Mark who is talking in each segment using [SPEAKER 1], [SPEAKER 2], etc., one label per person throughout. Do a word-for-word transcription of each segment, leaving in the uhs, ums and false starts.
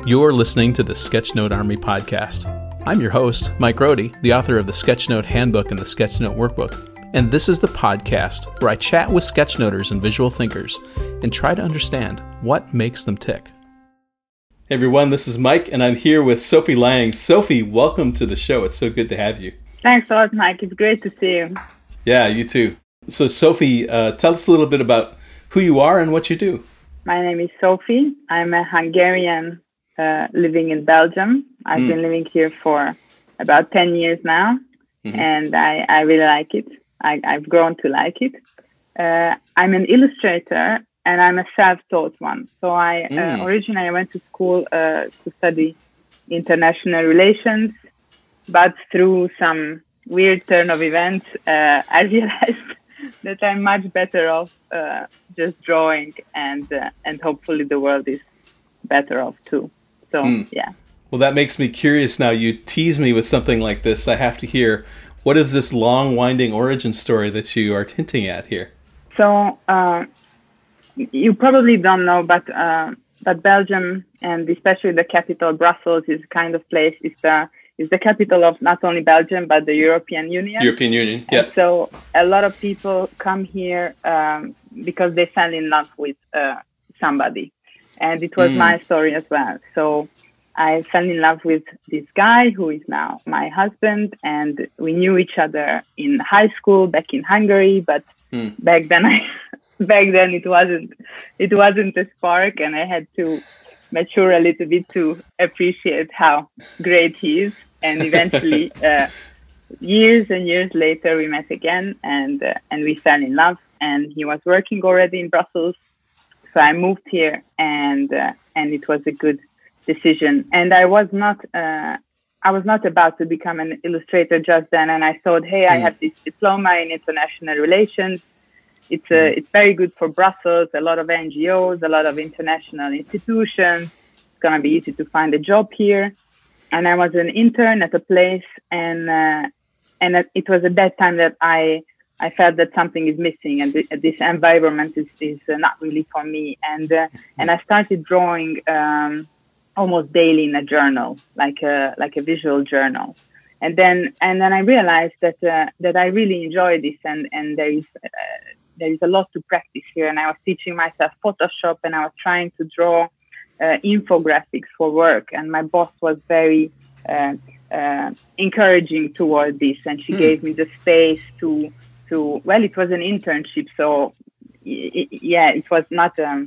[SPEAKER 1] You're listening to the Sketchnote Army podcast. I'm your host, Mike Rohde, the author of the Sketchnote Handbook and the Sketchnote Workbook. And this is the podcast where I chat with sketchnoters and visual thinkers and try to understand what makes them tick. Hey everyone, this is Mike, and I'm here with Sophie Lang. Sophie, welcome to the show. It's so good to have you.
[SPEAKER 2] Thanks a lot, Mike. It's great to see you.
[SPEAKER 1] Yeah, you too. So Sophie, uh, tell us a little bit about who you are and what you do.
[SPEAKER 2] My name is Sophie. I'm a Hungarian uh, living in Belgium. I've mm. been living here for about ten years now, mm-hmm. and I, I really like it. I, I've grown to like it. Uh, I'm an illustrator, and I'm a self-taught one. So I mm. uh, originally I went to school uh, to study international relations, but through some weird turn of events, uh, I realized that I'm much better off uh, just drawing, and uh, and hopefully the world is better off too. So mm. yeah.
[SPEAKER 1] Well, that makes me curious now. You tease me with something like this. I have to hear, what is this long, winding origin story that you are hinting at here?
[SPEAKER 2] So uh, you probably don't know, but uh, but Belgium, and especially the capital, Brussels, is kind of place is the is the capital of not only Belgium but the European Union.
[SPEAKER 1] European Union, yeah.
[SPEAKER 2] And so a lot of people come here um, because they fell in love with uh, somebody, and it was mm. my story as well. So I fell in love with this guy who is now my husband, and we knew each other in high school back in Hungary. But mm. back then, I back then it wasn't it wasn't a spark, and I had to mature a little bit to appreciate how great he is. And eventually, uh, years and years later, we met again, and uh, and we fell in love. And he was working already in Brussels, so I moved here, and uh, and it was a good decision. And I was not uh, I was not about to become an illustrator just then. And I thought, hey, I have this diploma in international relations. It's a, it's very good for Brussels. A lot of N G Os, a lot of international institutions. It's gonna be easy to find a job here. And I was an intern at a place, and uh, and it was at that time that I I felt that something is missing, and th- this environment is is not really for me. And uh, and I started drawing um, almost daily in a journal, like a like a visual journal. And then and then I realized that uh, that I really enjoy this, and and there is uh, there is a lot to practice here. And I was teaching myself Photoshop, and I was trying to draw Uh, infographics for work, and my boss was very uh, uh, encouraging toward this, and she mm. gave me the space to to well, it was an internship, so it, yeah, it was not um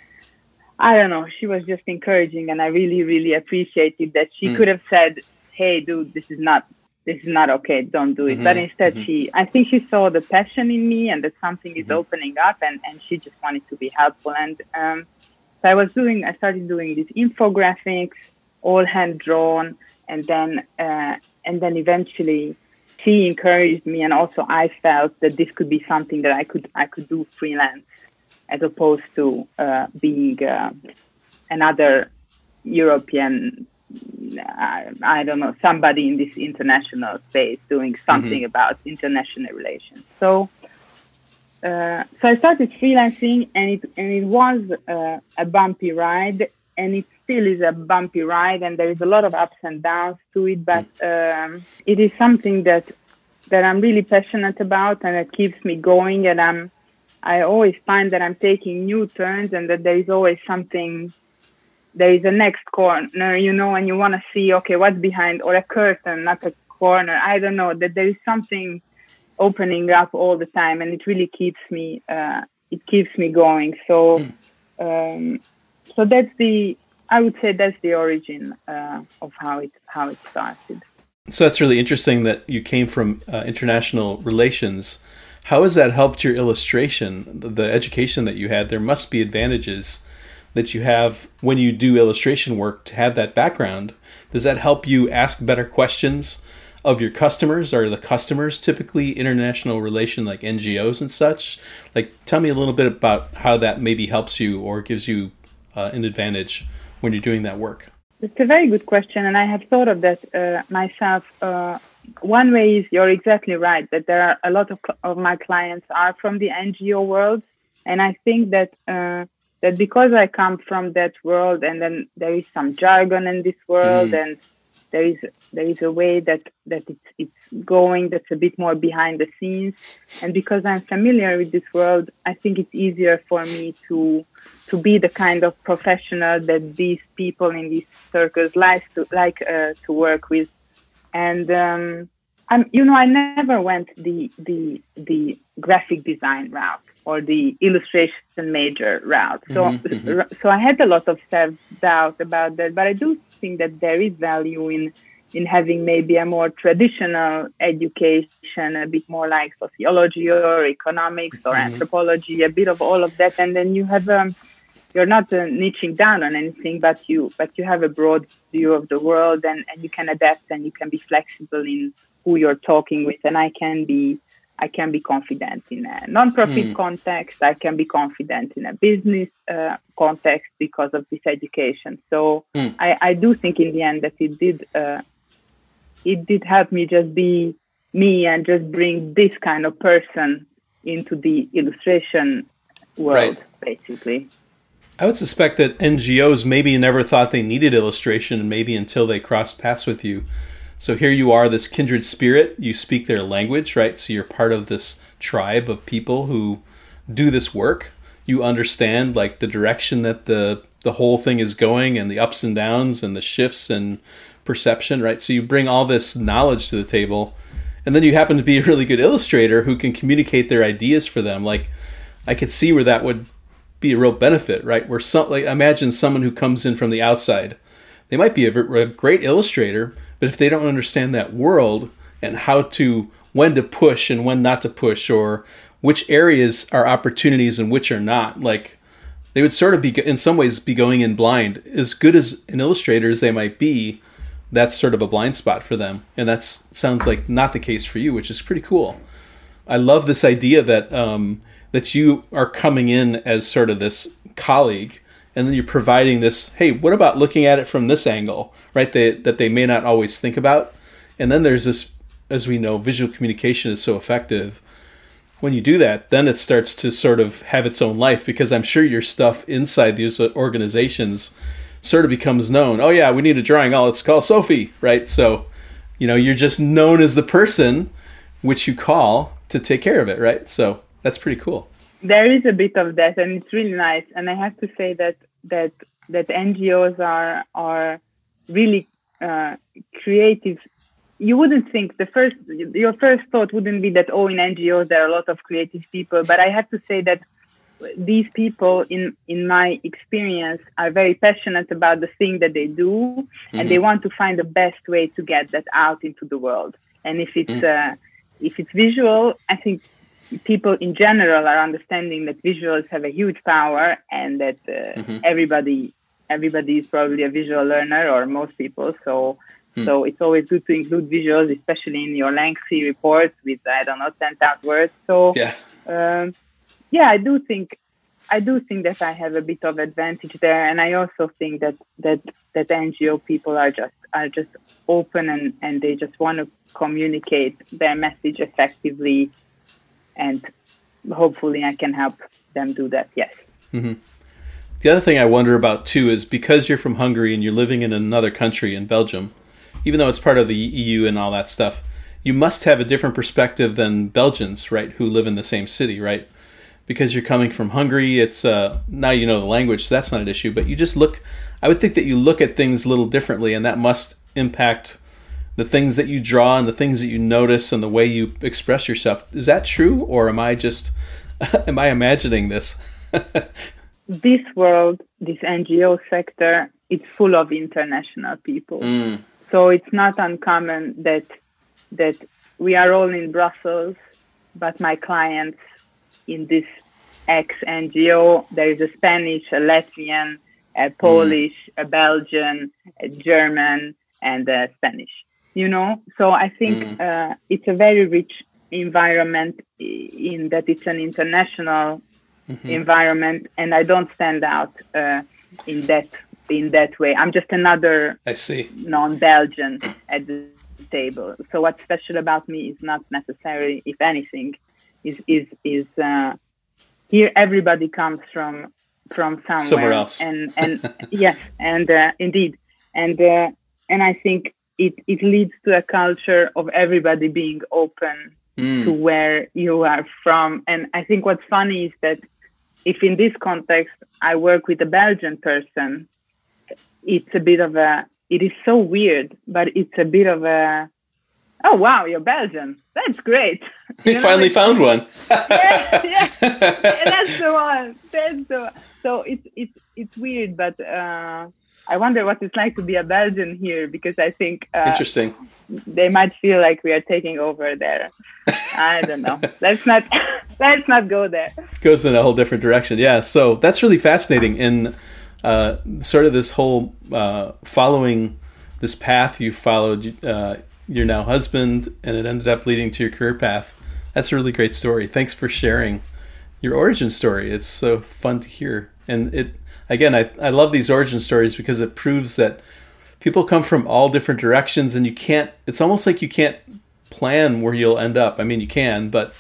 [SPEAKER 2] I don't know, she was just encouraging, and I really really appreciated that. She mm. could have said, hey dude, this is not this is not okay, don't do it. Mm-hmm. But instead mm-hmm. she I think she saw the passion in me, and that something is mm-hmm. opening up, and and she just wanted to be helpful. And um So I was doing, I started doing these infographics, all hand drawn, and then, uh, and then eventually, she encouraged me, and also I felt that this could be something that I could, I could do freelance, as opposed to uh, being uh, another European, uh, I don't know, somebody in this international space doing something mm-hmm. about international relations. So. Uh, so I started freelancing, and it and it was uh, a bumpy ride, and it still is a bumpy ride, and there is a lot of ups and downs to it. But um, it is something that that I'm really passionate about, and it keeps me going. And I'm I always find that I'm taking new turns, and that there is always something. There is a next corner, you know, and you want to see, okay, what's behind, or a curtain, not a corner. I don't know, that there is something opening up all the time, and it really keeps me uh, it keeps me going. So um, so that's the I would say that's the origin uh, of how it how it started.
[SPEAKER 1] So that's really interesting that you came from uh, international relations. How has that helped your illustration, the, the education that you had? There must be advantages that you have when you do illustration work to have that background. Does that help you ask better questions of your customers? Are the customers typically international relation, like N G Os and such? Like, tell me a little bit about how that maybe helps you or gives you uh, an advantage when you're doing that work.
[SPEAKER 2] It's a very good question, and I have thought of that uh, myself. Uh, one way is, you're exactly right, that there are a lot of, of my clients are from the N G O world, and I think that uh, that because I come from that world, and then there is some jargon in this world, mm. and there is there is a way that that it's it's going that's a bit more behind the scenes, and because I'm familiar with this world, I think it's easier for me to to be the kind of professional that these people in these circles like to like uh, to work with, and um, I'm you know I never went the the the graphic design route or the illustration major route. So, mm-hmm, mm-hmm. so I had a lot of self-doubt about that, but I do think that there is value in, in having maybe a more traditional education, a bit more like sociology or economics or mm-hmm. anthropology, a bit of all of that. And then you have, um, you're not uh, niching down on anything, but you, but you have a broad view of the world, and, and you can adapt and you can be flexible in who you're talking with. And I can be, I can be confident in a non-profit mm. context. I can be confident in a business uh, context because of this education. So mm. I, I do think in the end that it did uh, it did help me just be me and just bring this kind of person into the illustration world, right. basically.
[SPEAKER 1] I would suspect that N G Os maybe never thought they needed illustration, maybe until they crossed paths with you. So here you are, this kindred spirit, you speak their language, right? So you're part of this tribe of people who do this work. You understand like the direction that the the whole thing is going and the ups and downs and the shifts and perception, right? So you bring all this knowledge to the table, and then you happen to be a really good illustrator who can communicate their ideas for them. Like I could see where that would be a real benefit, right? Where some, like imagine someone who comes in from the outside. They might be a, a great illustrator, but if they don't understand that world and how to, when to push and when not to push, or which areas are opportunities and which are not, like they would sort of be, in some ways, be going in blind. As good as an illustrator as they might be, that's sort of a blind spot for them. And that sounds like not the case for you, which is pretty cool. I love this idea that um, that you are coming in as sort of this colleague, and then you're providing this, hey, what about looking at it from this angle, right, they, that they may not always think about. And then there's this, as we know, visual communication is so effective. When you do that, then it starts to sort of have its own life, because I'm sure your stuff inside these organizations sort of becomes known. Oh, yeah, we need a drawing. Oh, let's call Sophie, right? So, you know, you're just known as the person which you call to take care of it, right? So that's pretty cool.
[SPEAKER 2] There is a bit of that, and it's really nice. And I have to say that that that N G Os are are really uh, creative. You wouldn't think the first your first thought wouldn't be that, oh, in N G Os there are a lot of creative people. But I have to say that these people, in in my experience, are very passionate about the thing that they do, mm-hmm. and they want to find the best way to get that out into the world. And if it's mm-hmm. uh, if it's visual, I think people in general are understanding that visuals have a huge power, and that uh, mm-hmm. everybody everybody is probably a visual learner, or most people. So mm. so it's always good to include visuals, especially in your lengthy reports with, I don't know, ten thousand words. So yeah, um, yeah, I do think I do think that I have a bit of advantage there, and I also think that that that N G O people are just are just open, and and they just want to communicate their message effectively. And hopefully I can help them do that, yes.
[SPEAKER 1] Mm-hmm. The other thing I wonder about, too, is because you're from Hungary and you're living in another country, in Belgium, even though it's part of the E U and all that stuff, you must have a different perspective than Belgians, right, who live in the same city, right? Because you're coming from Hungary, it's uh, now you know the language, so that's not an issue. But you just look, I would think that you look at things a little differently, and that must impact the things that you draw and the things that you notice and the way you express yourself. Is that true, or am I just, am I imagining this?
[SPEAKER 2] This world, this N G O sector, it's full of international people. Mm. So it's not uncommon that that we are all in Brussels, but my clients in this ex-N G O, there is a Spanish, a Latvian, a Polish, mm. a Belgian, a German, and a Spanish. You know, so I think mm. uh, it's a very rich environment in that it's an international mm-hmm. environment, and I don't stand out uh, in that in that way. I'm just another
[SPEAKER 1] I see.
[SPEAKER 2] non-Belgian at the table. So what's special about me is not necessarily, if anything, is is is uh, here everybody comes from from somewhere,
[SPEAKER 1] somewhere else.
[SPEAKER 2] and and yes, and uh, indeed, and uh, and I think it it leads to a culture of everybody being open mm. to where you are from. And I think what's funny is that if in this context I work with a Belgian person, it's a bit of a, it is so weird, but it's a bit of a, oh, wow, you're Belgian. That's great.
[SPEAKER 1] You, you finally know, found one.
[SPEAKER 2] yeah, yeah, yeah, that's the one. That's the one. So it's, it's, it's weird, but uh, I wonder what it's like to be a Belgian here, because I think uh,
[SPEAKER 1] interesting.
[SPEAKER 2] They might feel like we are taking over there. I don't know. Let's not let's not go there.
[SPEAKER 1] Goes in a whole different direction. Yeah. So that's really fascinating. In uh, sort of this whole uh, following this path you followed, uh, your now husband, and it ended up leading to your career path. That's a really great story. Thanks for sharing your origin story. It's so fun to hear. And it again, I, I love these origin stories because it proves that people come from all different directions, and you can't, it's almost like you can't plan where you'll end up. I mean, you can, but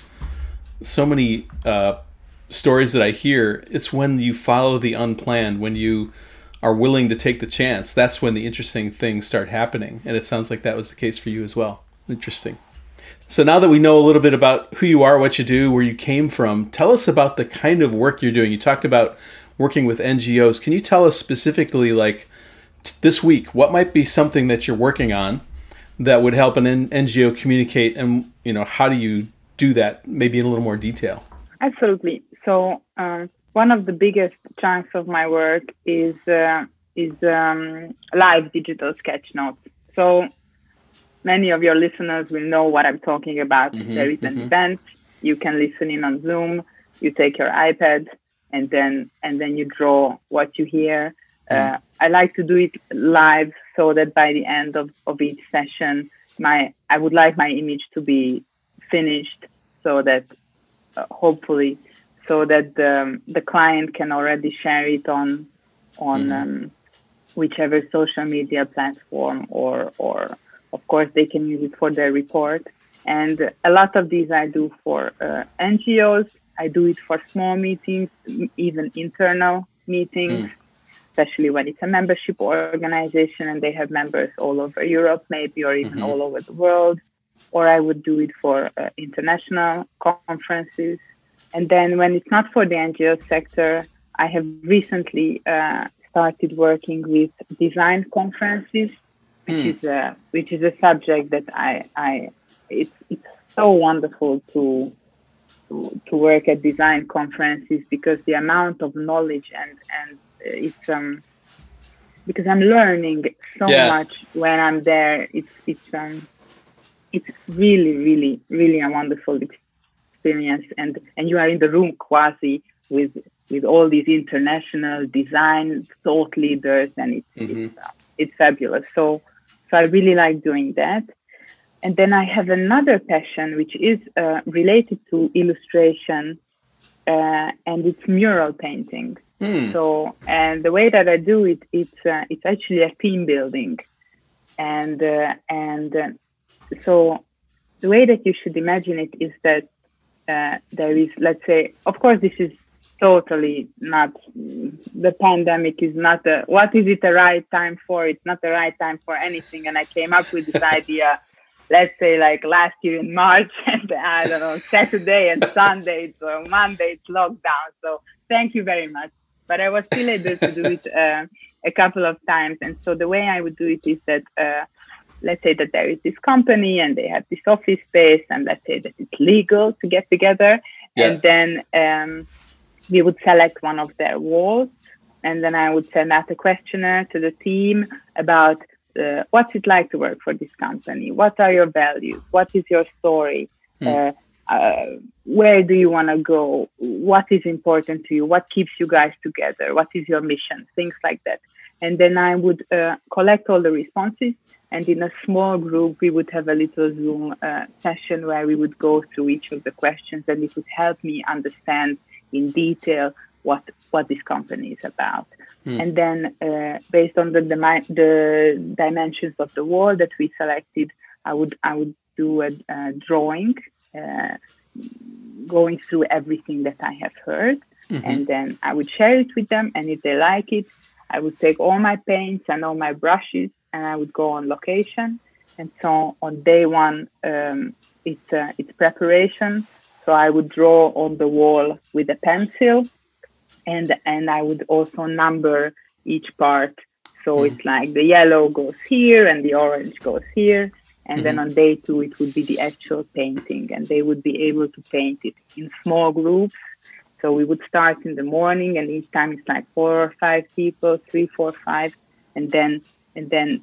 [SPEAKER 1] so many uh, stories that I hear, it's when you follow the unplanned, when you are willing to take the chance, that's when the interesting things start happening. And it sounds like that was the case for you as well. Interesting. So now that we know a little bit about who you are, what you do, where you came from, tell us about the kind of work you're doing. You talked about working with N G Os. Can you tell us specifically, like t- this week, what might be something that you're working on that would help an N- NGO communicate, and you know, how do you do that, maybe in a little more detail?
[SPEAKER 2] Absolutely. So um, one of the biggest chunks of my work is uh, is um, live digital sketch notes. So many of your listeners will know what I'm talking about. Mm-hmm, there is an mm-hmm. event, you can listen in on Zoom, you take your iPad, and then and then you draw what you hear. Mm. Uh, I like to do it live so that by the end of, of each session, my I would like my image to be finished, so that uh, hopefully, so that the, the client can already share it on on mm. um, whichever social media platform, or or of course they can use it for their report. And a lot of these I do for uh, N G Os. I do it for small meetings, even internal meetings, mm. especially when it's a membership organization and they have members all over Europe, maybe, or even mm-hmm. all over the world. Or I would do it for uh, international conferences. And then when it's not for the N G O sector, I have recently uh, started working with design conferences, which mm. is a which is a subject that I I it's it's so wonderful to. To, to work at design conferences, because the amount of knowledge and and it's um because I'm learning so yeah. much when I'm there. It's it's um it's really really really a wonderful experience, and and you are in the room quasi with with all these international design thought leaders, and it's mm-hmm. it's, uh, it's fabulous. So so I really like doing that. And then I have another passion, which is uh, related to illustration, uh, and it's mural painting. Mm. So, and the way that I do it, it's uh, it's actually a team building, and uh, and uh, so the way that you should imagine it is that uh, there is, let's say, of course, this is totally not, the pandemic is not a, what is it the right time for? It's not the right time for anything. And I came up with this idea. Let's say like last year in March, and I don't know, Saturday and Sunday, so Monday it's lockdown. So thank you very much. But I was still able to do it uh, a couple of times. And so the way I would do it is that, uh, let's say that there is this company and they have this office space, and let's say that it's legal to get together. Yeah. And then um, we would select one of their walls, and then I would send out a questionnaire to the team about Uh, what's it like to work for this company? What are your values? What is your story? Mm. Uh, uh, where do you want to go? What is important to you? What keeps you guys together? What is your mission? Things like that. And then I would uh, collect all the responses, and in a small group, we would have a little Zoom uh, session where we would go through each of the questions, and it would help me understand in detail what what this company is about. Mm. And then uh, based on the, the the dimensions of the wall that we selected, I would I would do a, a drawing, uh, going through everything that I have heard. Mm-hmm. And then I would share it with them. And if they like it, I would take all my paints and all my brushes and I would go on location. And so on day one, um, it's, uh, it's preparation. So I would draw on the wall with a pencil and, and I would also number each part. So mm-hmm. it's like the yellow goes here and the orange goes here. And mm-hmm. then on day two, it would be the actual painting. And they would be able to paint it in small groups. So we would start in the morning and each time it's like four or five people, three, four, five. And then, and then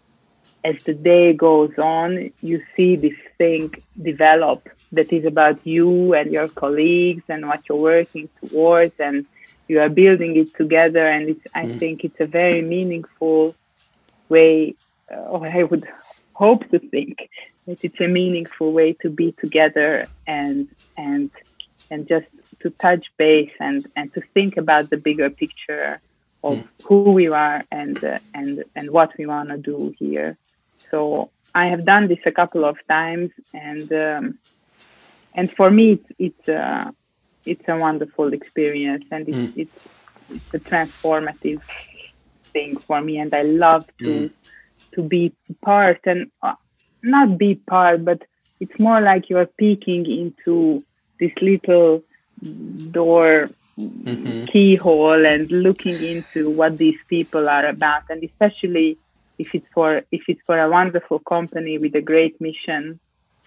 [SPEAKER 2] as the day goes on, you see this thing develop that is about you and your colleagues and what you're working towards. And you are building it together. And it's, I mm-hmm. think it's a very meaningful way, uh, or I would hope to think that it's a meaningful way to be together and, and, and just to touch base and, and to think about the bigger picture of mm. who we are and, uh, and, and what we want to do here. So I have done this a couple of times and, um, and for me, it's, it's, uh, it's a wonderful experience and it's, mm. it's, it's a transformative thing for me. And I love to, mm. to be part and uh, not be part, but it's more like you're peeking into this little door mm-hmm. keyhole and looking into what these people are about. And especially if it's for, if it's for a wonderful company with a great mission,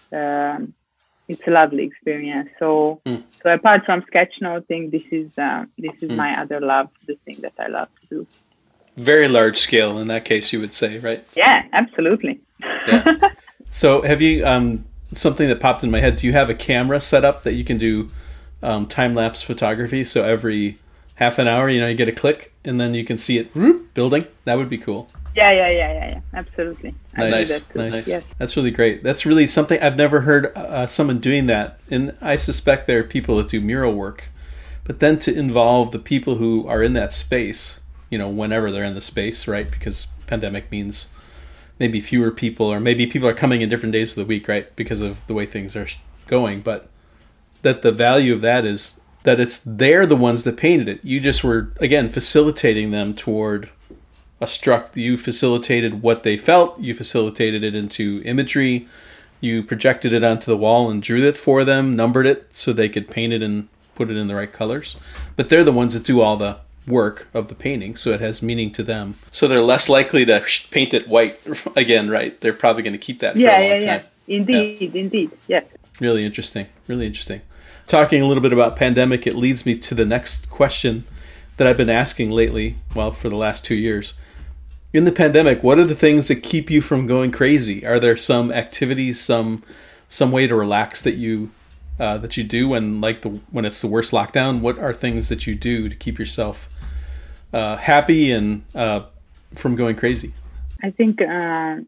[SPEAKER 2] um, it's a lovely experience. So, mm. so apart from sketchnoting, this is, uh, this is mm. my other love, the thing that I love to do.
[SPEAKER 1] Very large scale in that case, you would say, right?
[SPEAKER 2] Yeah, absolutely.
[SPEAKER 1] Yeah. So have you, um, something that popped in my head, do you have a camera set up that you can do um, time-lapse photography? So every half an hour, you know, you get a click and then you can see it whoop, building. That would be cool.
[SPEAKER 2] Yeah, yeah, yeah, yeah, yeah. Absolutely. I
[SPEAKER 1] nice,
[SPEAKER 2] do that too.
[SPEAKER 1] nice.
[SPEAKER 2] Yes.
[SPEAKER 1] That's really great. That's really something I've never heard uh, someone doing that. And I suspect there are people that do mural work, but then to involve the people who are in that space, you know, whenever they're in the space, right? Because pandemic means maybe fewer people, or maybe people are coming in different days of the week, right? Because of the way things are going. But that the value of that is that it's they're the ones that painted it. You just were, again, facilitating them toward a struct. You facilitated what they felt. You facilitated it into imagery. You projected it onto the wall and drew it for them, numbered it so they could paint it and put it in the right colors. But they're the ones that do all the work of the painting, so it has meaning to them. So they're less likely to paint it white again, right? They're probably going to keep that for
[SPEAKER 2] yeah,
[SPEAKER 1] a long
[SPEAKER 2] yeah,
[SPEAKER 1] time.
[SPEAKER 2] Yeah, indeed, yeah. indeed, yes.
[SPEAKER 1] Really interesting, really interesting. Talking a little bit about pandemic, it leads me to the next question that I've been asking lately, well, for the last two years. In the pandemic, what are the things that keep you from going crazy? Are there some activities, some some way to relax that you uh, that you do when like the when it's the worst lockdown? What are things that you do to keep yourself uh, happy and uh, from going crazy?
[SPEAKER 2] I think uh,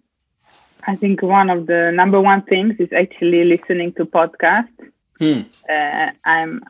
[SPEAKER 2] I think one of the number one things is actually listening to podcasts. Hmm. Uh, I'm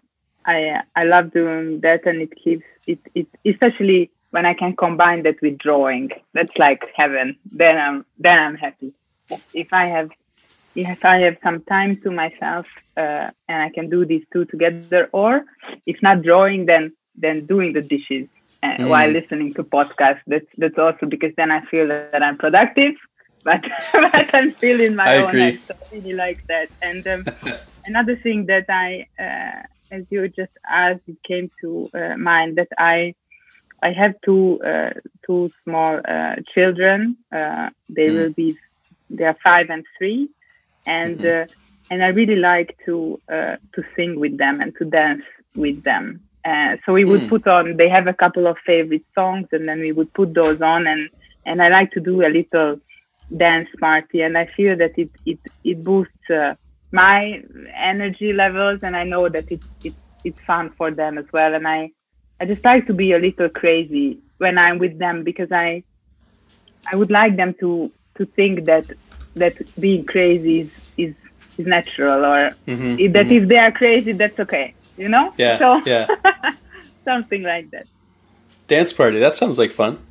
[SPEAKER 2] I I love doing that, and it keeps it it especially when I can combine that with drawing. That's like heaven. Then I'm then I'm happy. If I have if I have some time to myself uh, and I can do these two together, or if not drawing, then then doing the dishes uh, mm. while listening to podcasts. That's that's also because then I feel that I'm productive, but but I'm still in my
[SPEAKER 1] I
[SPEAKER 2] own
[SPEAKER 1] agree.
[SPEAKER 2] head. So I really like that. And um, another thing that I, uh, as you just asked, it came to uh, mind that I. I have two uh, two small uh, children. Uh, they mm. will be they are five and three, and mm-hmm. uh, and I really like to uh, to sing with them and to dance with them. Uh, so we would mm. put on. They have a couple of favorite songs, and then we would put those on. And, and I like to do a little dance party, and I feel that it it it boosts uh, my energy levels, and I know that it it it's fun for them as well. And I. I just like to be a little crazy when I'm with them, because I I would like them to, to think that that being crazy is is, is natural, or mm-hmm, if, that mm-hmm. if they are crazy, that's okay, you know?
[SPEAKER 1] Yeah,
[SPEAKER 2] so,
[SPEAKER 1] yeah.
[SPEAKER 2] Something like that.
[SPEAKER 1] Dance party, that sounds like fun.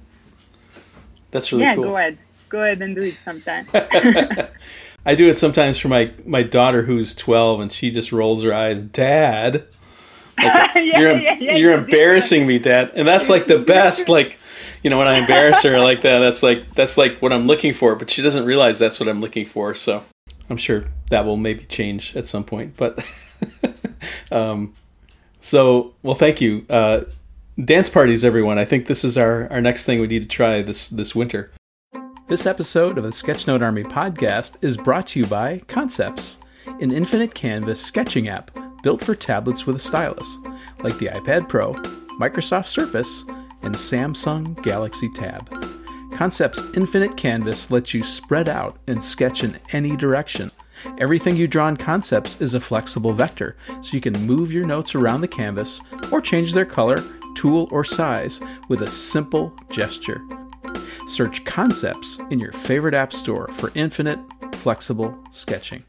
[SPEAKER 1] That's really
[SPEAKER 2] yeah,
[SPEAKER 1] cool.
[SPEAKER 2] Yeah, go ahead. Go ahead and do it sometime.
[SPEAKER 1] I do it sometimes for my, my daughter who's twelve, and she just rolls her eyes. Dad, Like,
[SPEAKER 2] yeah,
[SPEAKER 1] you're
[SPEAKER 2] yeah, yeah,
[SPEAKER 1] you're
[SPEAKER 2] yeah.
[SPEAKER 1] embarrassing me, Dad. And that's like the best. Like, you know, when I embarrass her like that, that's like that's like what I'm looking for. But she doesn't realize that's what I'm looking for. So I'm sure that will maybe change at some point. But um, so well, thank you. Uh, dance parties, everyone. I think this is our, our next thing we need to try this this winter. This episode of the Sketchnote Army podcast is brought to you by Concepts, an infinite canvas sketching app built for tablets with a stylus, like the iPad Pro, Microsoft Surface, and Samsung Galaxy Tab. Concepts' infinite canvas lets you spread out and sketch in any direction. Everything you draw in Concepts is a flexible vector, so you can move your notes around the canvas or change their color, tool, or size with a simple gesture. Search Concepts in your favorite app store for infinite, flexible sketching.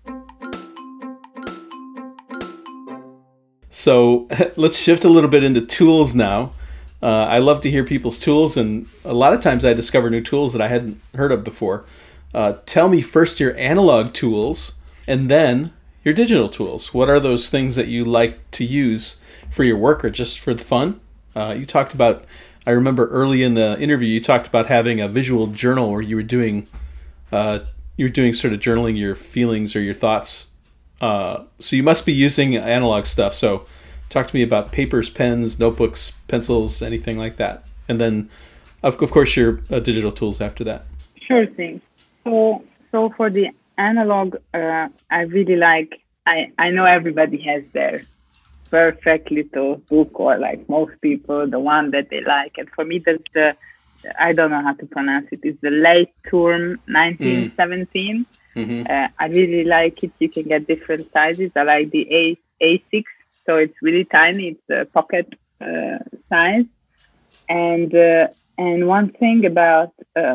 [SPEAKER 1] So let's shift a little bit into tools now. Uh, I love to hear people's tools, and a lot of times I discover new tools that I hadn't heard of before. Uh, tell me first your analog tools, and then your digital tools. What are those things that you like to use for your work or just for the fun? Uh, you talked about... I remember early in the interview, you talked about having a visual journal where you were doing, uh, you were doing sort of journaling your feelings or your thoughts. Uh, so you must be using analog stuff. So talk to me about papers, pens, notebooks, pencils, anything like that. And then, of, of course, your uh, digital tools after that.
[SPEAKER 2] Sure thing. So, so for the analog, uh, I really like, I, I know everybody has their perfect little book, or like most people, the one that they like. And for me, that's the, I don't know how to pronounce it. It's the Late Term nineteen seventeen. Mm. Mm-hmm. Uh, I really like it. You can get different sizes. I like the A A6, so it's really tiny. It's a pocket uh, size. And uh, and one thing about uh,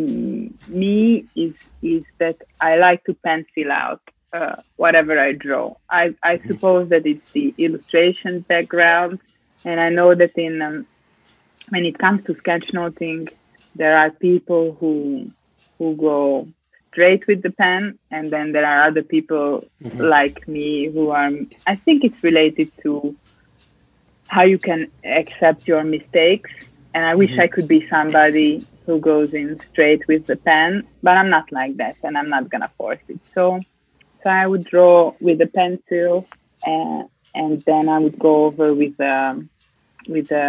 [SPEAKER 2] me is is that I like to pencil out Uh, whatever I draw. I, I suppose that it's the illustration background, and I know that in um, when it comes to sketchnoting, there are people who who go straight with the pen, and then there are other people mm-hmm. like me who are. I think it's related to how you can accept your mistakes, and I wish mm-hmm. I could be somebody who goes in straight with the pen, but I'm not like that, and I'm not gonna force it. So. So I would draw with a pencil, uh, and then I would go over with a, with a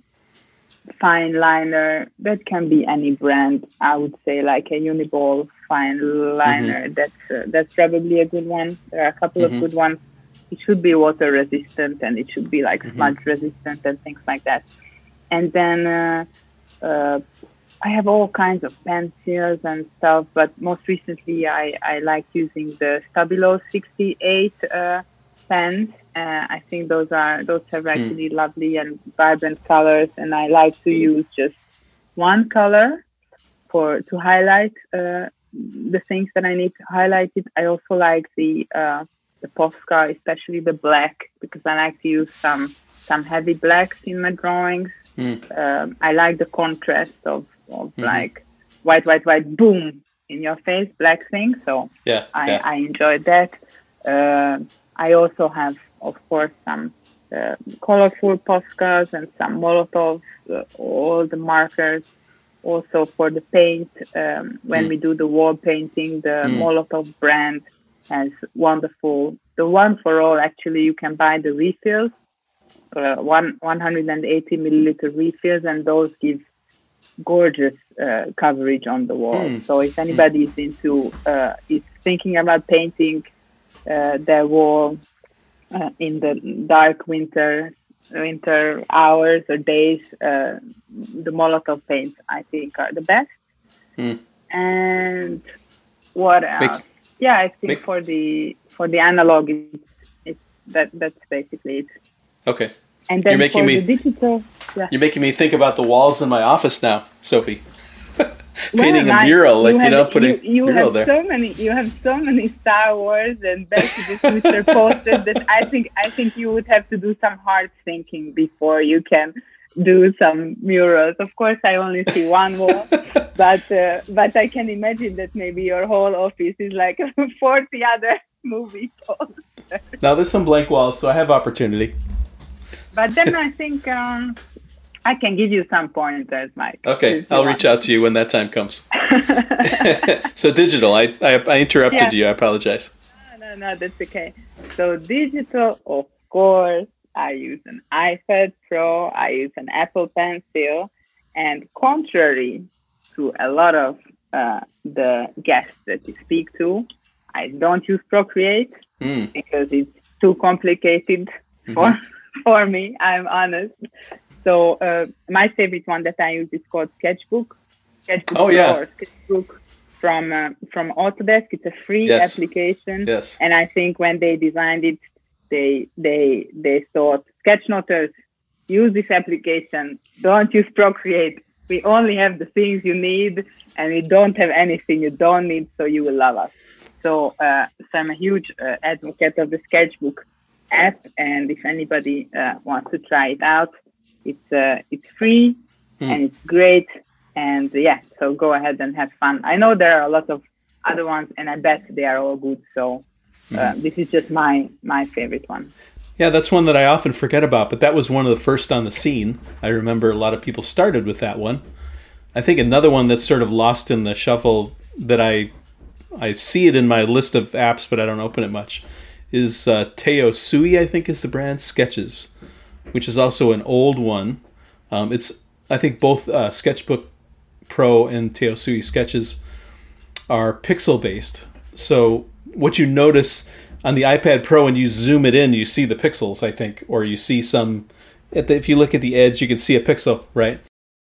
[SPEAKER 2] fine liner. That can be any brand. I would say like a Uniball fine liner. Mm-hmm. That's uh, that's probably a good one. There are a couple mm-hmm. of good ones. It should be water resistant, and it should be like mm-hmm. smudge resistant and things like that. And then uh, uh, I have all kinds of pencils and stuff, but most recently I, I like using the Stabilo sixty-eight uh, pens. Uh, I think those are those have actually mm. lovely and vibrant colors, and I like to use just one color for to highlight uh, the things that I need to highlight. It. I also like the uh, the Posca, especially the black, because I like to use some some heavy blacks in my drawings. Mm. Um, I like the contrast of. of mm-hmm. like white, white, white, boom, in your face, black thing. So
[SPEAKER 1] yeah,
[SPEAKER 2] I,
[SPEAKER 1] yeah.
[SPEAKER 2] I enjoyed that. Uh, I also have, of course, some uh, colorful Poscas and some Molotovs, uh, all the markers. Also for the paint, um, when mm. we do the wall painting, the mm. Molotov brand has wonderful, the one for all, actually, you can buy the refills, uh, one, one hundred eighty milliliter refills, and those give gorgeous uh, coverage on the wall. Mm. So if anybody is into uh, is thinking about painting uh, their wall uh, in the dark winter winter hours or days, uh, the Molotov paints I think are the best. Mm. And what else? Makes, yeah, I think make, for the for the analog, it's, it's that that's basically it.
[SPEAKER 1] Okay.
[SPEAKER 2] And then
[SPEAKER 1] you're making
[SPEAKER 2] for
[SPEAKER 1] me,
[SPEAKER 2] the digital, yeah.
[SPEAKER 1] You're making me think about the walls in my office now, Sophie. Painting
[SPEAKER 2] well,
[SPEAKER 1] a mural, like, you,
[SPEAKER 2] you
[SPEAKER 1] know,
[SPEAKER 2] have,
[SPEAKER 1] putting
[SPEAKER 2] you, you
[SPEAKER 1] mural
[SPEAKER 2] have
[SPEAKER 1] there.
[SPEAKER 2] So many, you have so many Star Wars and Back to the Future posters that I think I think you would have to do some hard thinking before you can do some murals. Of course, I only see one wall, but uh, but I can imagine that maybe your whole office is like forty other movie posters.
[SPEAKER 1] Now there's some blank walls, so I have opportunity.
[SPEAKER 2] but then I think um, I can give you some pointers, Mike.
[SPEAKER 1] Okay, I'll reach out to you when that time comes. So digital, I, I, I interrupted yeah. you. I apologize.
[SPEAKER 2] No, no, no, that's okay. So digital, of course, I use an iPad Pro, I use an Apple Pencil, and contrary to a lot of uh, the guests that you speak to, I don't use Procreate mm. because it's too complicated mm-hmm. for for me, I'm honest. So uh, my favorite one that I use is called Sketchbook. Sketchbook
[SPEAKER 1] oh, yeah.
[SPEAKER 2] or Sketchbook from uh, from Autodesk. It's a free
[SPEAKER 1] yes.
[SPEAKER 2] application.
[SPEAKER 1] Yes.
[SPEAKER 2] And I think when they designed it, they they they thought, sketchnoters, use this application. Don't use Procreate. We only have the things you need, and we don't have anything you don't need, so you will love us. So, uh, so I'm a huge uh, advocate of the Sketchbook app, and if anybody uh, wants to try it out, it's uh, it's free mm. and it's great. And uh, yeah, so go ahead and have fun. I know there are a lot of other ones, and I bet they are all good. So uh, mm. this is just my my favorite one.
[SPEAKER 1] Yeah, that's one that I often forget about, but that was one of the first on the scene. I remember a lot of people started with that one. I think another one that's sort of lost in the shuffle that I I see it in my list of apps, but I don't open it much, is uh, Teosui, I think is the brand, Sketches, which is also an old one. Um, it's I think both uh, Sketchbook Pro and Teosui Sketches are pixel-based. So what you notice on the iPad Pro, when you zoom it in, you see the pixels, I think, or you see some. At the, if you look at the edge, you can see a pixel, right?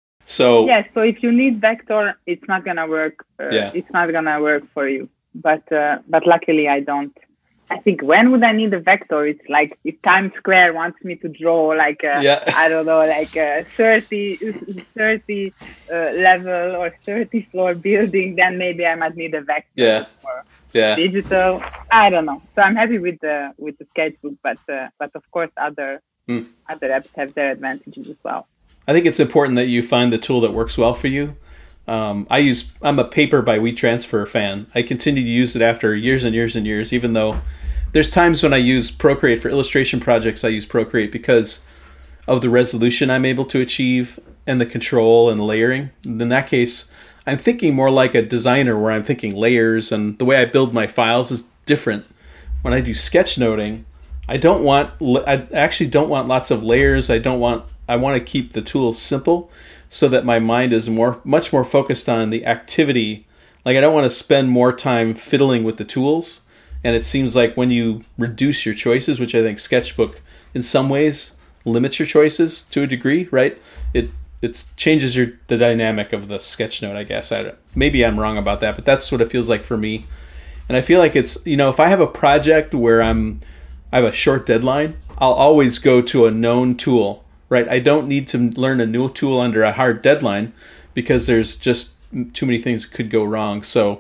[SPEAKER 1] So
[SPEAKER 2] yes. So if you need vector, it's not gonna work. Uh,
[SPEAKER 1] yeah.
[SPEAKER 2] It's not gonna work for you. But uh, but luckily, I don't. I think when would I need a vector? It's like if Times Square wants me to draw like a,
[SPEAKER 1] yeah.
[SPEAKER 2] I don't know, like a thirty, thirty uh, level or thirty floor building, then maybe I might need a vector.
[SPEAKER 1] Yeah.
[SPEAKER 2] For
[SPEAKER 1] yeah.
[SPEAKER 2] digital. I don't know. So I'm happy with the with the Sketchbook, but uh, but of course other mm. other apps have their advantages as well.
[SPEAKER 1] I think it's important that you find the tool that works well for you. Um, I use I'm a Paper by WeTransfer fan. I continue to use it after years and years and years, even though there's times when I use Procreate for illustration projects. I use Procreate because of the resolution I'm able to achieve and the control and the layering. In that case, I'm thinking more like a designer where I'm thinking layers, and the way I build my files is different. When I do sketchnoting, I don't want I actually don't want lots of layers. I don't want I want to keep the tool simple so that my mind is more much more focused on the activity. Like I don't want to spend more time fiddling with the tools. And it seems like when you reduce your choices, which I think Sketchbook in some ways limits your choices to a degree, right? It it changes your the dynamic of the sketchnote, I guess. I don't, maybe I'm wrong about that, but that's what it feels like for me. And I feel like it's, you know, if I have a project where I'm I have a short deadline, I'll always go to a known tool, right? I don't need to learn a new tool under a hard deadline because there's just too many things that could go wrong. So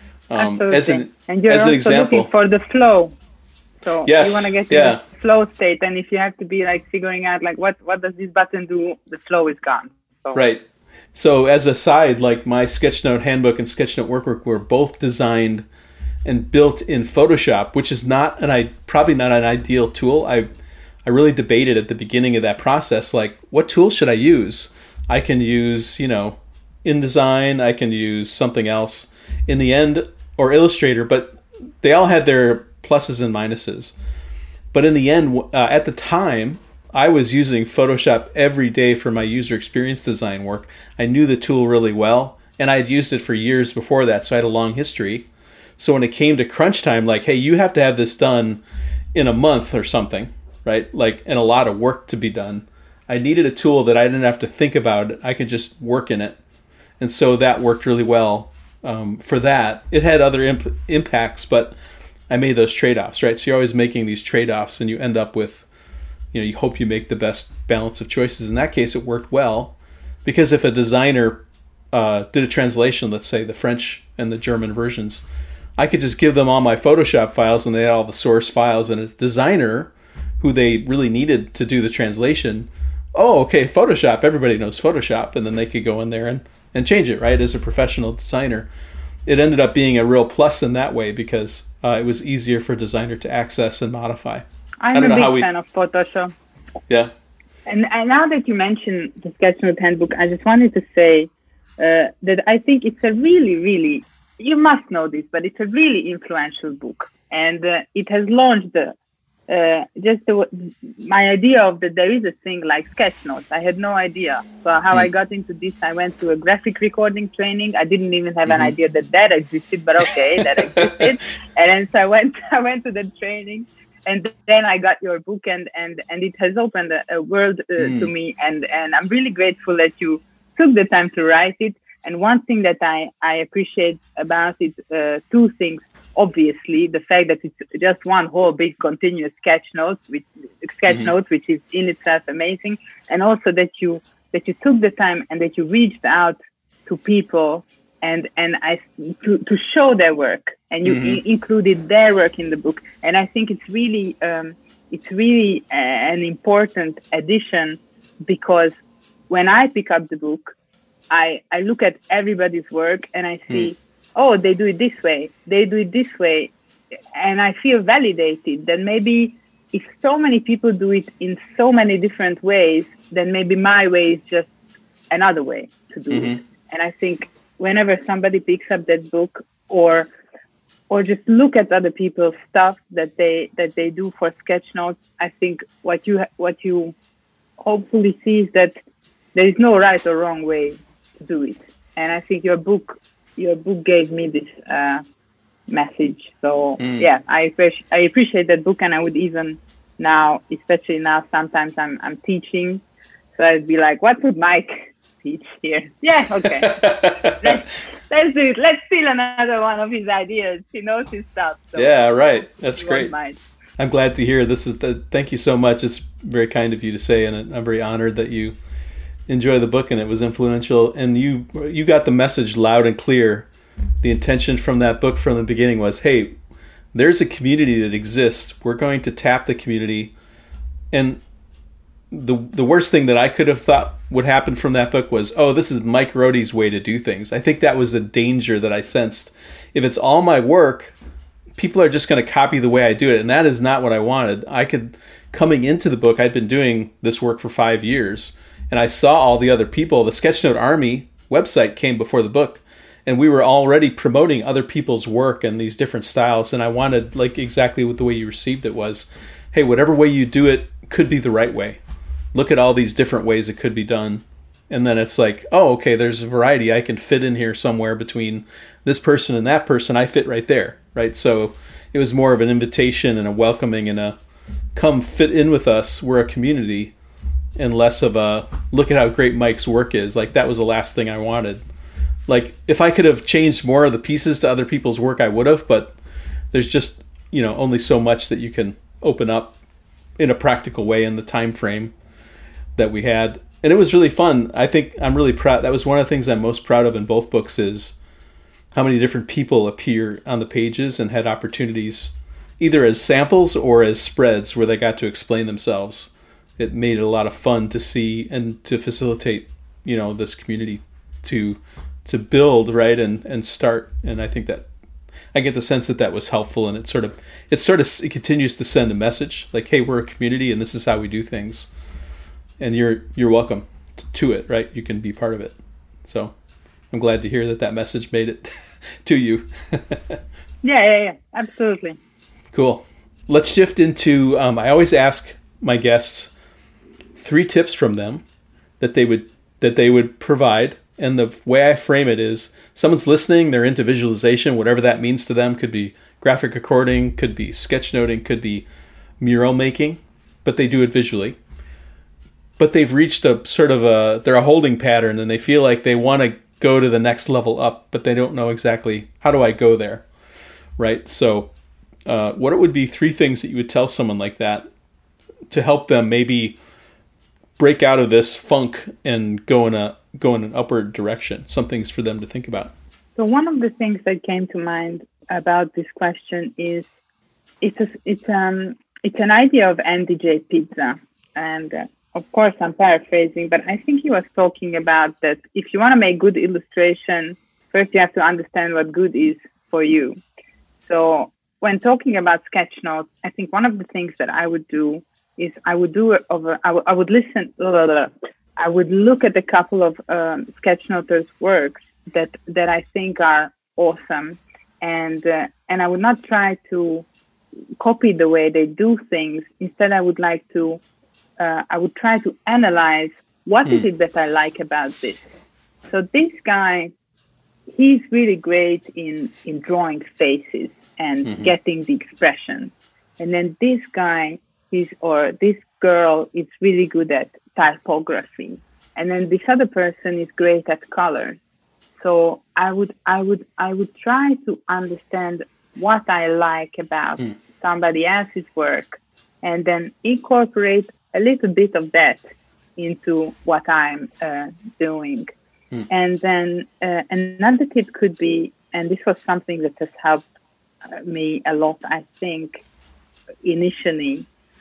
[SPEAKER 1] um, as an
[SPEAKER 2] and you're
[SPEAKER 1] as
[SPEAKER 2] also
[SPEAKER 1] an example,
[SPEAKER 2] looking for the flow. So
[SPEAKER 1] yes,
[SPEAKER 2] you want to get
[SPEAKER 1] yeah.
[SPEAKER 2] in the flow state, and if you have to be like figuring out like what what does this button do, the flow is gone. So.
[SPEAKER 1] Right. So as a side, like my Sketchnote handbook and Sketchnote workbook were both designed and built in Photoshop, which is not an I probably not an ideal tool. I I really debated at the beginning of that process, like what tool should I use? I can use, you know, InDesign. I can use something else. In the end, or Illustrator, but they all had their pluses and minuses. But in the end, uh, at the time, I was using Photoshop every day for my user experience design work. I knew the tool really well, and I had used it for years before that, so I had a long history. So when it came to crunch time, like, hey, you have to have this done in a month or something, right? Like, and a lot of work to be done. I needed a tool that I didn't have to think about. I could just work in it. And so that worked really well. Um, for that, it had other imp- impacts, but I made those trade-offs, right? So you're always making these trade-offs, and you end up with, you know, you hope you make the best balance of choices. In that case, it worked well, because if a designer uh, did a translation, let's say the French and the German versions, I could just give them all my Photoshop files, and they had all the source files, and a designer who they really needed to do the translation, oh, okay, Photoshop, everybody knows Photoshop, and then they could go in there and and change it, right, as a professional designer. It ended up being a real plus in that way because uh, it was easier for a designer to access and modify.
[SPEAKER 2] I'm
[SPEAKER 1] I don't
[SPEAKER 2] a
[SPEAKER 1] know
[SPEAKER 2] big
[SPEAKER 1] how we...
[SPEAKER 2] fan of Photoshop.
[SPEAKER 1] Yeah.
[SPEAKER 2] And, and now that you mentioned the Sketchnote Handbook, I just wanted to say uh, that I think it's a really, really, you must know this, but it's a really influential book. And uh, it has launched uh, uh, just the, my idea of that there is a thing like Sketchnotes. I had no idea. So how mm. I got into this, I went to a graphic recording training. I didn't even have mm-hmm. an idea that that existed, but okay, that existed. And then so I went, I went to the training. And then I got your book, and, and, and it has opened a, a world uh, mm. to me. And, and I'm really grateful that you took the time to write it. And one thing that I, I appreciate about it, uh, two things, obviously, the fact that it's just one whole big continuous sketch note, which, sketch mm-hmm. note, which is in itself amazing. And also that you that you took the time and that you reached out to people and and I to, to show their work. And you mm-hmm. I- included their work in the book, and I think it's really, um, it's really uh, an important addition, because when I pick up the book, I I look at everybody's work and I see, mm. oh, they do it this way, they do it this way, and I feel validated. That maybe if so many people do it in so many different ways, then maybe my way is just another way to do mm-hmm. it. And I think whenever somebody picks up that book, or or just look at other people's stuff that they that they do for Sketchnotes, I think what you what you hopefully see is that there is no right or wrong way to do it. And I think your book your book gave me this uh, message. So mm. yeah, I appreciate I appreciate that book, and I would even now, especially now, sometimes I'm I'm teaching, so I'd be like, what would Mike teach here? Yeah, okay. let's, let's do it. Let's steal another one of his ideas. He knows his stuff. So
[SPEAKER 1] yeah, right. That's great. I'm glad to hear. This is the. Thank you so much. It's very kind of you to say, and I'm very honored that you enjoy the book and it was influential. And you you got the message loud and clear. The intention from that book from the beginning was, hey, there's a community that exists. We're going to tap the community. And the the worst thing that I could have thought would happen from that book was, oh, this is Mike Rohde's way to do things. I think that was the danger that I sensed. If it's all my work, people are just going to copy the way I do it, and that is not what I wanted. I could, coming into the book, I'd been doing this work for five years, and I saw all the other people. The Sketchnote Army website came before the book, and we were already promoting other people's work and these different styles, and I wanted, like exactly what the way you received it was, hey, whatever way you do it could be the right way. Look at all these different ways it could be done. And then it's like, oh, okay, there's a variety. I can fit in here somewhere between this person and that person. I fit right there, right? So it was more of an invitation and a welcoming and a come fit in with us. We're a community, and less of a look at how great Mike's work is. Like that was the last thing I wanted. Like if I could have changed more of the pieces to other people's work, I would have, but there's just, you know, only so much that you can open up in a practical way in the time frame that we had. And it was really fun. I think I'm really proud. That was one of the things I'm most proud of in both books is how many different people appear on the pages and had opportunities either as samples or as spreads where they got to explain themselves. It made it a lot of fun to see and to facilitate, you know, this community to to build, right, and, and start. And I think that I get the sense that that was helpful, and it sort of it sort of it continues to send a message like, hey, we're a community and this is how we do things. And you're you're welcome to it, right? You can be part of it. So I'm glad to hear that that message made it to you.
[SPEAKER 2] yeah, yeah, yeah, absolutely.
[SPEAKER 1] Cool. Let's shift into, um, I always ask my guests three tips from them that they would that they would provide. And the way I frame it is someone's listening, they're into visualization, whatever that means to them. Could be graphic recording, could be sketchnoting, could be mural making, but they do it visually. But they've reached a sort of a, they're a holding pattern and they feel like they want to go to the next level up, but they don't know exactly, how do I go there, right? So uh, what it would be three things that you would tell someone like that to help them maybe break out of this funk and go in a go in an upward direction, some things for them to think about.
[SPEAKER 2] So one of the things that came to mind about this question is it's a, it's um it's an idea of Andy J. Pizza, and uh, of course, I'm paraphrasing, but I think he was talking about that if you want to make good illustration, first you have to understand what good is for you. So when talking about sketch notes, I think one of the things that I would do is I would do it over. I, w- I would listen. Blah, blah, blah. I would look at a couple of um, sketchnoters' works that that I think are awesome, and uh, and I would not try to copy the way they do things. Instead, I would like to. Uh, I would try to analyze what mm. is it that I like about this. So this guy, he's really great in in drawing faces and mm-hmm. getting the expression. And then this guy is, or this girl is really good at typography. And then this other person is great at colors. So I would, I would, I would try to understand what I like about mm. somebody else's work, and then incorporate a little bit of that into what I'm uh, doing. Mm. And then uh, another tip could be, and this was something that has helped me a lot, I think, initially,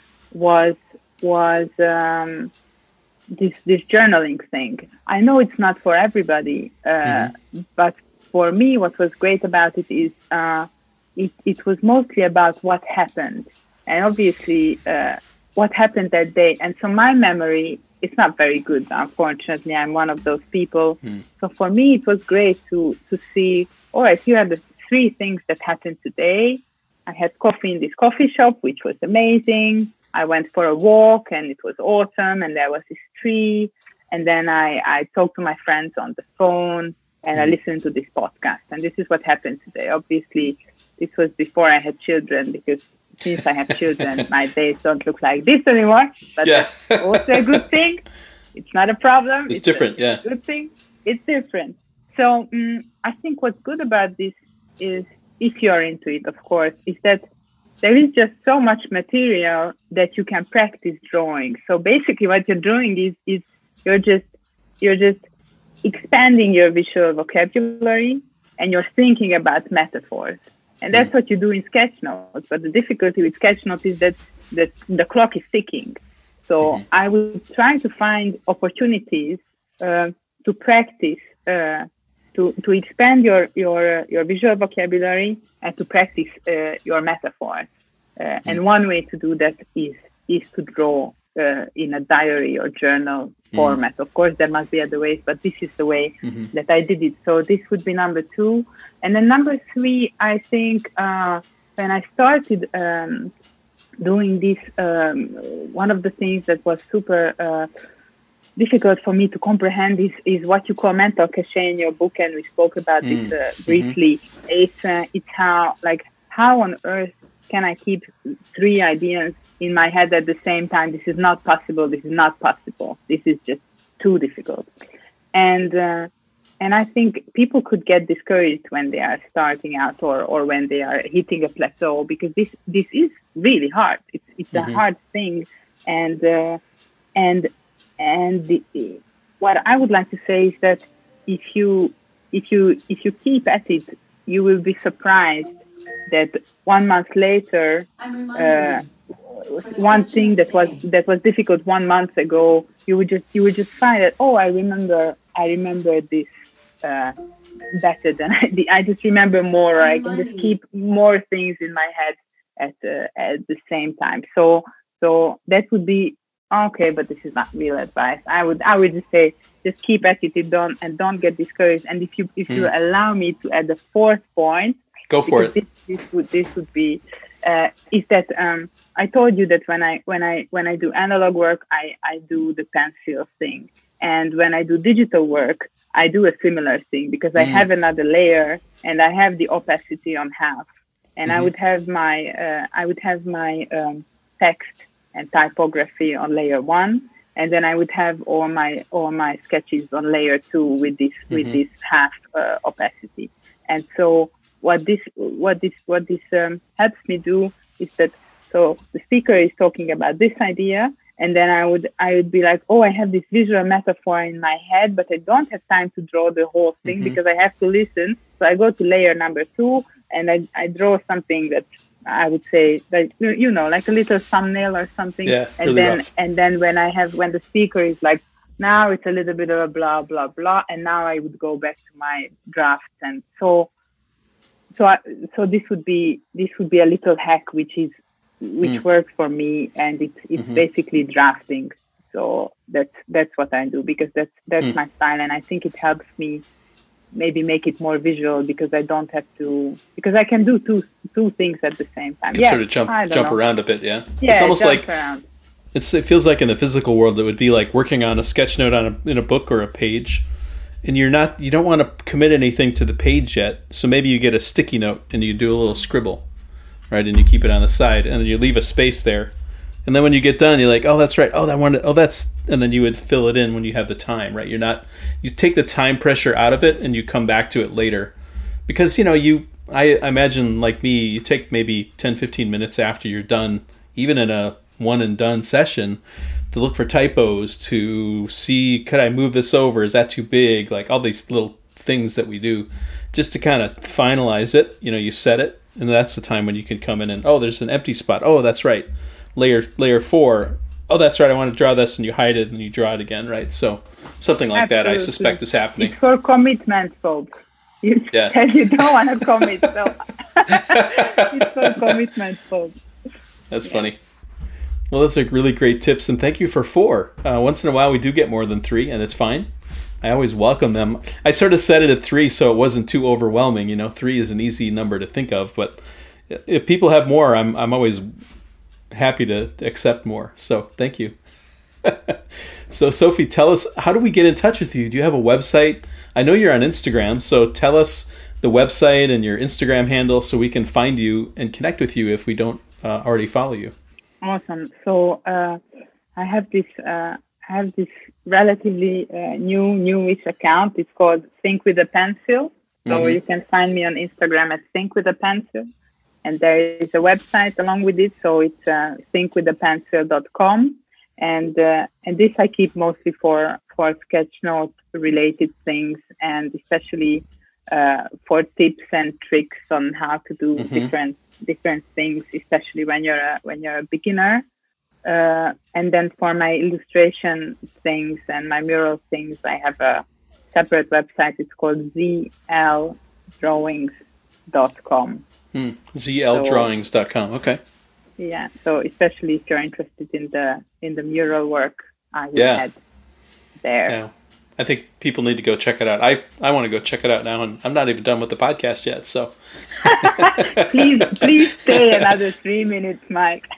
[SPEAKER 2] was was um, this this journaling thing. I know it's not for everybody, uh, mm-hmm. but for me, what was great about it is uh, it it was mostly about what happened, and obviously uh, what happened that day. And so my memory, it's not very good, unfortunately. I'm one of those people. Mm. So for me, it was great to to see, all right, here are the three things that happened today. I had coffee in this coffee shop, which was amazing. I went for a walk and it was autumn and there was this tree. And then I, I talked to my friends on the phone and mm. I listened to this podcast. And this is what happened today. Obviously, this was before I had children, because since I have children, my days don't look like this anymore. But yeah. That's also a good thing. It's not a problem.
[SPEAKER 1] It's, it's different,
[SPEAKER 2] a
[SPEAKER 1] yeah.
[SPEAKER 2] Good thing. It's different. So um, I think what's good about this is, if you're into it, of course, is that there is just so much material that you can practice drawing. So basically what you're doing is, is you're just you're just expanding your visual vocabulary, and you're thinking about metaphors. And that's what you do in sketchnotes. But the difficulty with sketchnotes is that, that the clock is ticking. So mm-hmm. I would try to find opportunities uh, to practice uh, To, to expand your your uh, your visual vocabulary and to practice uh, your metaphors. Uh, and one way to do that is is to draw uh, in a diary or journal mm. format. Of course, there must be other ways, but this is the way mm-hmm. that I did it. So this would be number two. And then number three, I think uh, when I started um, doing this, um, one of the things that was super uh, difficult for me to comprehend is, is what you call mental cache in your book, and we spoke about mm. this uh, briefly. Mm-hmm. It's uh, it's how like how on earth can I keep three ideas in my head at the same time? This is not possible. This is not possible. This is just too difficult. And uh, and I think people could get discouraged when they are starting out, or or when they are hitting a plateau, because this this is really hard. It's it's mm-hmm. a hard thing, and uh, and. And the, what I would like to say is that if you if you if you keep at it, you will be surprised that one month later, uh, one thing that was that was difficult one month ago, you would just you would just find that, oh, I remember I remember this uh, better than I did. I just remember more. Or I can just keep more things in my head at uh, at the same time. So so that would be. Okay, but this is not real advice. I would I would just say just keep at it and don't and don't get discouraged. And if you if you mm. allow me to add the fourth point,
[SPEAKER 1] go for it.
[SPEAKER 2] This, this would this would be uh, is that um, I told you that when I when I when I do analog work, I, I do the pencil thing, and when I do digital work, I do a similar thing, because I mm. have another layer and I have the opacity on half, and mm-hmm. I would have my uh, I would have my um, text and typography on layer one, and then I would have all my all my sketches on layer two with this mm-hmm. with this half uh, opacity. And so what this what this what this um, helps me do is that, so the speaker is talking about this idea, and then I would I would be like, oh, I have this visual metaphor in my head, but I don't have time to draw the whole thing mm-hmm. because I have to listen. So I go to layer number two, and I I draw something that I would say that, you know, like a little thumbnail or something.
[SPEAKER 1] Yeah,
[SPEAKER 2] and
[SPEAKER 1] really
[SPEAKER 2] then
[SPEAKER 1] rough.
[SPEAKER 2] and then when I have when the speaker is like, now it's a little bit of a blah blah blah, and now I would go back to my draft. And so so I, so this would be this would be a little hack, which is which
[SPEAKER 1] mm.
[SPEAKER 2] works for me, and it's it's mm-hmm. basically drafting. So that's that's what I do, because that's that's mm. my style, and I think it helps me maybe make it more visual, because I don't have to, because I can do two two things at the same time.
[SPEAKER 1] You can
[SPEAKER 2] yeah,
[SPEAKER 1] sort of jump jump know. around a bit, yeah.
[SPEAKER 2] Yeah,
[SPEAKER 1] it's almost like
[SPEAKER 2] around.
[SPEAKER 1] It's it feels like in the physical world it would be like working on a sketch note on a, in a book or a page, and you're not you don't want to commit anything to the page yet. So maybe you get a sticky note and you do a little scribble, right, and you keep it on the side, and then you leave a space there. And then when you get done, you're like, oh, that's right. Oh, that one. Oh, that's. And then you would fill it in when you have the time, right? You're not. You take the time pressure out of it, and you come back to it later, because you know you. I, I imagine, like me, you take maybe ten, fifteen minutes after you're done, even in a one and done session, to look for typos, to see, could I move this over? Is that too big? Like all these little things that we do, just to kind of finalize it. You know, you set it, and that's the time when you can come in and, oh, there's an empty spot. Oh, that's right. Layer layer four, oh, that's right, I want to draw this, and you hide it, and you draw it again, right? So something like
[SPEAKER 2] Absolutely.
[SPEAKER 1] that, I suspect, is happening.
[SPEAKER 2] It's for commitment, folks. You
[SPEAKER 1] yeah.
[SPEAKER 2] said you don't want to commit, so it's for commitment, folks.
[SPEAKER 1] That's yeah. funny. Well, those are really great tips, and thank you for four. Uh, once in a while, we do get more than three, and it's fine. I always welcome them. I sort of set it at three so it wasn't too overwhelming. You know, three is an easy number to think of, but if people have more, I'm I'm always happy to accept more. So thank you. So Sophie, tell us, how do we get in touch with you? Do you have a website? I know you're on Instagram, so tell us the website and your Instagram handle so we can find you and connect with you if we don't uh, already follow you.
[SPEAKER 2] Awesome. So uh, I have this uh, I have this relatively uh, new newish account. It's called Think with a Pencil. So mm-hmm. you can find me on Instagram at Think with a Pencil. And there is a website along with it, so it's uh, think with a pencil dot com, and uh, and this I keep mostly for for sketch note related things, and especially uh, for tips and tricks on how to do mm-hmm. different different things, especially when you're a, when you're a beginner. Uh, and then for my illustration things and my mural things, I have a separate website. It's called z l drawings dot com.
[SPEAKER 1] Hmm. z l drawings dot com. Okay.
[SPEAKER 2] Yeah. So especially if you're interested in the in the mural work, I would
[SPEAKER 1] yeah.
[SPEAKER 2] head there.
[SPEAKER 1] Yeah. I think people need to go check it out. I, I want to go check it out now, and I'm not even done with the podcast yet. So
[SPEAKER 2] please please stay another three minutes, Mike.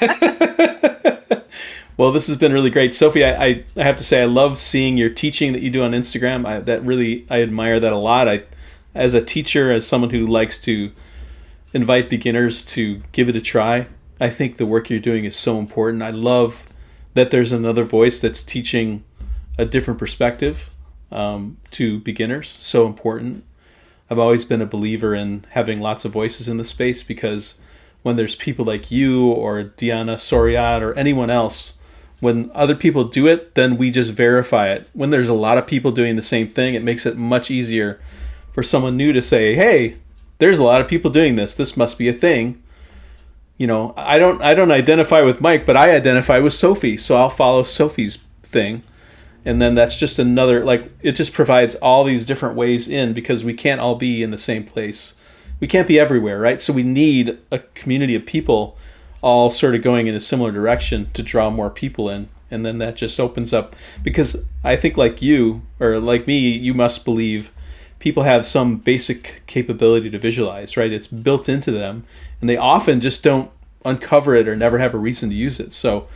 [SPEAKER 1] Well, this has been really great, Sophie. I, I, I have to say I love seeing your teaching that you do on Instagram. I, that really I admire that a lot. I, as a teacher, as someone who likes to invite beginners to give it a try, I think the work you're doing is so important. I love that there's another voice that's teaching a different perspective um, to beginners. So important. I've always been a believer in having lots of voices in the space, because when there's people like you or Diana Soriat or anyone else, when other people do it, then we just verify it. When there's a lot of people doing the same thing, it makes it much easier for someone new to say, hey, there's a lot of people doing this. This must be a thing. You know, I don't I don't identify with Mike, but I identify with Sophie, so I'll follow Sophie's thing. And then that's just another, like, it just provides all these different ways in, because we can't all be in the same place. We can't be everywhere, right? So we need a community of people all sort of going in a similar direction to draw more people in. And then that just opens up, because I think like you, or like me, you must believe people have some basic capability to visualize, right? It's built into them, and they often just don't uncover it or never have a reason to use it. So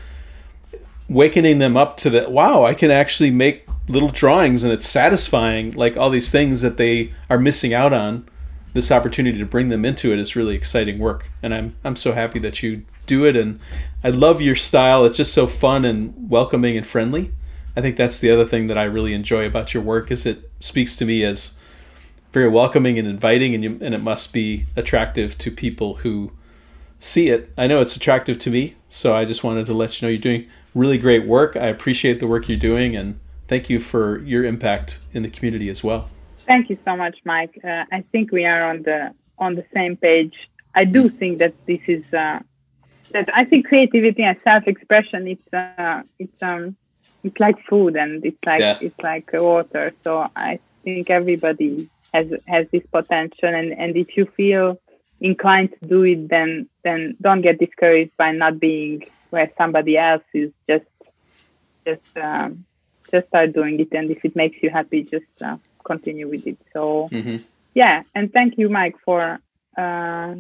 [SPEAKER 1] wakening them up to that, wow, I can actually make little drawings, and it's satisfying, like all these things that they are missing out on, this opportunity to bring them into it is really exciting work. And I'm I'm so happy that you do it, and I love your style. It's just so fun and welcoming and friendly. I think that's the other thing that I really enjoy about your work, is it speaks to me as very welcoming and inviting, and you, and it must be attractive to people who see it. I know it's attractive to me, so I just wanted to let you know you're doing really great work. I appreciate the work you're doing, and thank you for your impact in the community as well.
[SPEAKER 2] Thank you so much, Mike. Uh, I think we are on the on the same page. I do think that this is uh, that I think creativity and self-expression, it's uh, it's um it's like food, and it's like yeah. it's like water. So I think everybody has has this potential, and, and if you feel inclined to do it, then then don't get discouraged by not being where somebody else is. Just just um, just start doing it, and if it makes you happy, just uh, continue with it. So mm-hmm. yeah, and thank you, Mike, for. Uh,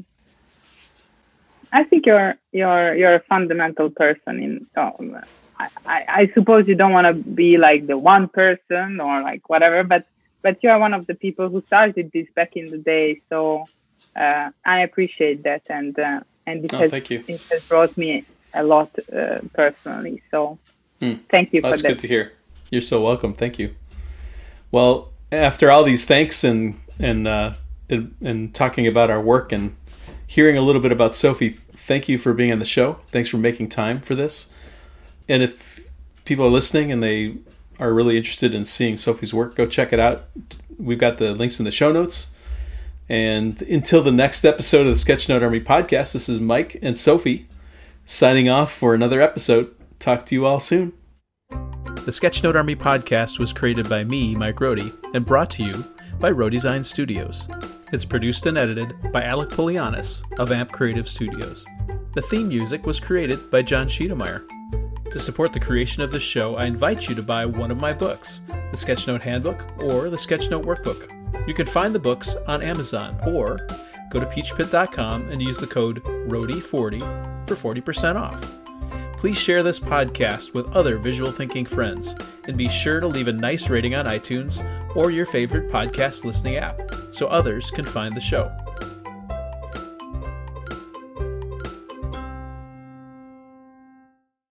[SPEAKER 2] I think you're you're you're a fundamental person. In um, I, I, I suppose you don't want to be like the one person or like whatever, but but you are one of the people who started this back in the day. So uh, I appreciate that, and uh, and it,
[SPEAKER 1] oh,
[SPEAKER 2] has,
[SPEAKER 1] thank you.
[SPEAKER 2] it has brought me a lot uh, personally. So hmm. thank you
[SPEAKER 1] well,
[SPEAKER 2] for
[SPEAKER 1] that's
[SPEAKER 2] that.
[SPEAKER 1] That's good to hear. You're so welcome. Thank you. Well, after all these thanks and and uh, and, and talking about our work and hearing a little bit about Sophie, thank you for being on the show. Thanks for making time for this. And if people are listening and they are really interested in seeing Sophie's work, go check it out. We've got the links in the show notes. And until the next episode of the Sketchnote Army podcast, this is Mike and Sophie signing off for another episode. Talk to you all soon. The Sketchnote Army podcast was created by me, Mike Rohde, and brought to you by Rohdesign Studios. It's produced and edited by Alec Polianis of Amp Creative Studios. The theme music was created by John Schiedermeyer. To support the creation of this show, I invite you to buy one of my books, the Sketchnote Handbook or the Sketchnote Workbook. You can find the books on Amazon or go to peach pit dot com and use the code Rohde forty for forty percent off. Please share this podcast with other visual thinking friends, and be sure to leave a nice rating on iTunes or your favorite podcast listening app so others can find the show.